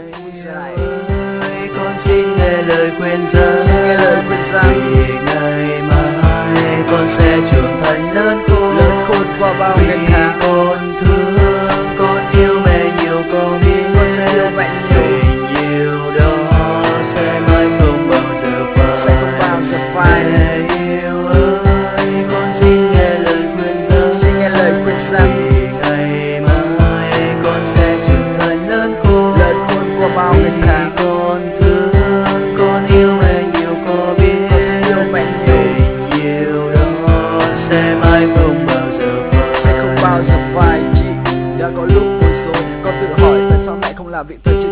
Con xin nghe lời khuyên rằng vì ngày mai con sẽ trưởng thành lớn khôn qua bao vì ngày tháng. con thương, con yêu mẹ nhiều, con biết Con sẽ yêu mẹ nhiều, tình yêu đó sẽ mãi không bao giờ phai. Mẹ yêu ơi, con xin nghe lời khuyên rằng vì ngày mai con sẽ trưởng thành lớn khôn qua bao ngày tháng. con thương, con yêu mẹ nhiều, có biết Con sẽ yêu mẹ nhiều, tình yêu đó sẽ mãi không bao giờ phai. sẽ không bao giờ phai. Chị đã có lúc bối rối, con tự hỏi tại sao mẹ không làm vị thần trên